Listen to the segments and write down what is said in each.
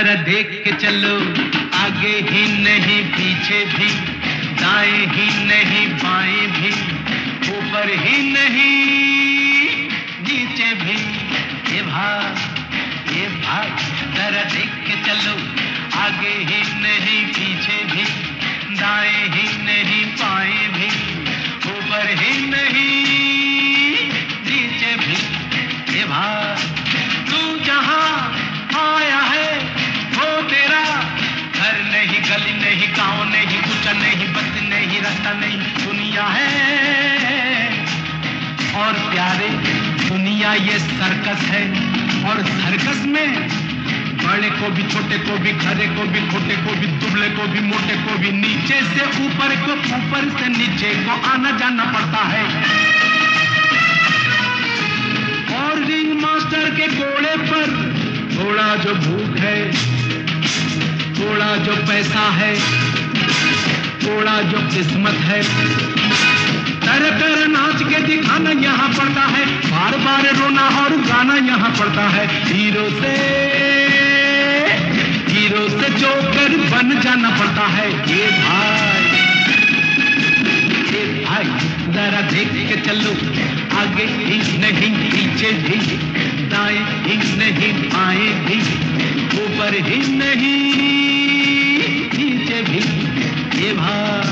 जरा देख के चलो, आगे ही नहीं पीछे भी, दाएं ही नहीं बाएं भी, ऊपर ही नहीं नीचे भी। ये भाई जरा देख के चलो, आगे ही नहीं पीछे भी, दाएं ही नहीं बाएं भी, ऊपर ही नहीं नीचे भी। ये भाई तू जहां आया है वो तेरा घर नहीं, गली नहीं, गांव नहीं, कुछ नहीं, बस्ती नहीं, रास्ता नहीं, दुनिया है। और प्यारे दुनिया ये सर्कस है, और सर्कस में बड़े को भी, छोटे को भी, खरे को भी, खोटे को भी, दुबले को भी, मोटे को भी, नीचे से ऊपर को, ऊपर से नीचे को आना जाना पड़ता है। और रिंग मास्टर के घोड़े पर घोड़ा जो भूख है, घोड़ा जो पैसा है, घोड़ा जो किस्मत है, तरह तरह नाच के दिखाना यहाँ पड़ता है, बार बार रोना और गाना यहाँ पड़ता है। हीरो से जोकर बन जाना पड़ता है। ये भाई जरा देख के चलो, आगे ही नहीं पीछे भी, दाएं ही नहीं बाएं भी, ऊपर ही नहीं नीचे भी। ये भाई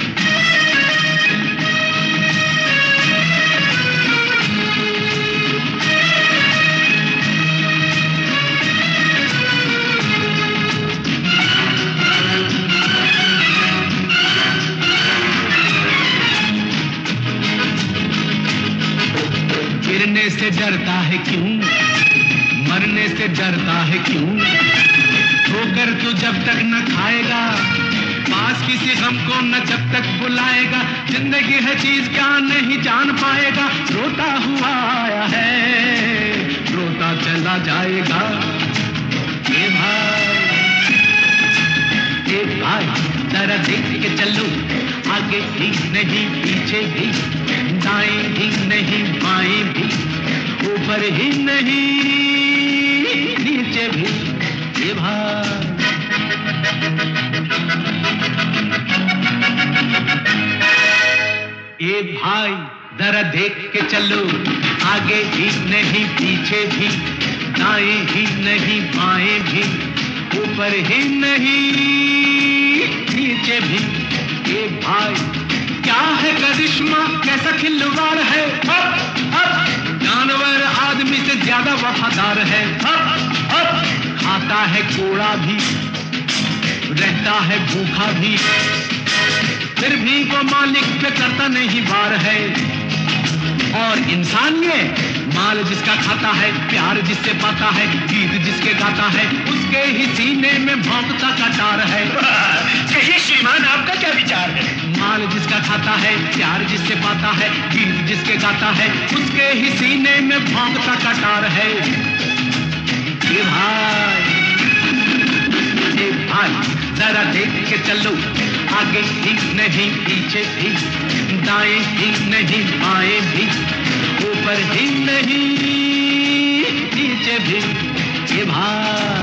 गिरने से डरता है क्यों, मरने से डरता है क्यों, ठोकर तू जब तक न खाएगा, पास किसी गम को न जब तक बुलाएगा, जिंदगी है चीज क्या नहीं जान पाएगा, रोता हुआ आया है रोता चला जाएगा। ये भाई जरा देख के चलो, आगे ही नहीं पीछे भी, दाएं ही नहीं बाएं भी, ऊपर ही नहीं नीचे भी। ये भाई जरा देख के चलो, आगे ही नहीं पीछे भी, दाएं ही नहीं बाएं भी, ऊपर ही नहीं नीचे भी। ये भाई क्या है करिश्मा, कैसा खिलवाड़ है, जानवर आदमी से ज्यादा वफादार है, खाता है कूड़ा भी, रहता है भूखा भी, फिर भी वो मालिक पे करता नहीं वार है। और इंसान ये माल जिसका खाता है, प्यार जिससे पाता है, गीत जिसके गाता है, उसके ही सीने में भौंकता कटार है। कहिए श्रीमान, आपका क्या विचार है? माल जिसका खाता है, प्यार जिससे पाता है, गीत जिसके गाता है, उसके ही सीने में भौंकता कटार है। ये भाई जरा देख के चलो, आगे ही नहीं पीछे भी, दाएं ही नहीं बाएं भी, ऊपर ही नहीं नीचे भी। ये भाई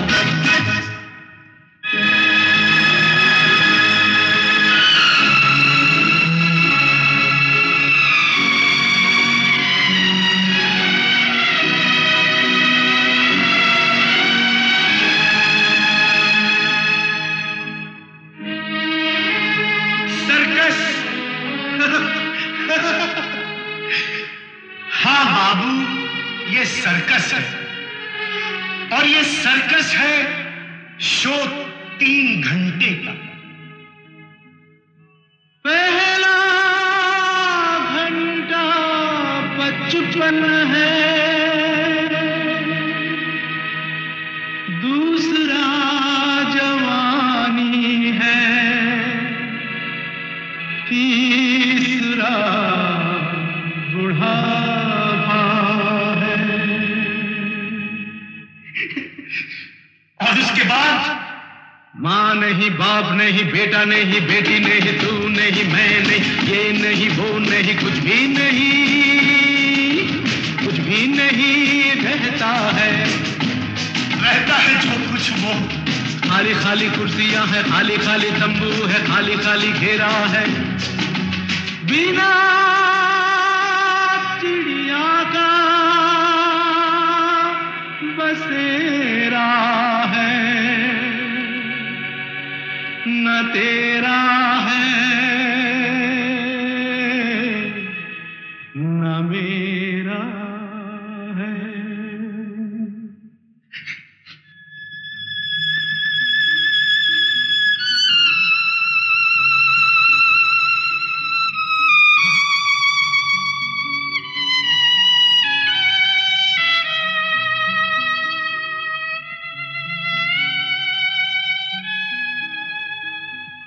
हाँ बाबू, ये सर्कस है, और ये सर्कस है शो 3 घंटे का। पहला घंटा 55 है, दूसरा जवानी है, तीसरा बुढ़ापा है, और उसके बाद माँ नहीं, बाप नहीं, बेटा नहीं, बेटी नहीं, तू नहीं, मैं नहीं, ये नहीं, वो नहीं, कुछ भी नहीं रहता है। रहता है जो कुछ वो। खाली खाली कुर्सियां हैं, खाली खाली तंबू है, खाली खाली घेरा है, बिना चिड़िया का बसेरा है। न तेरा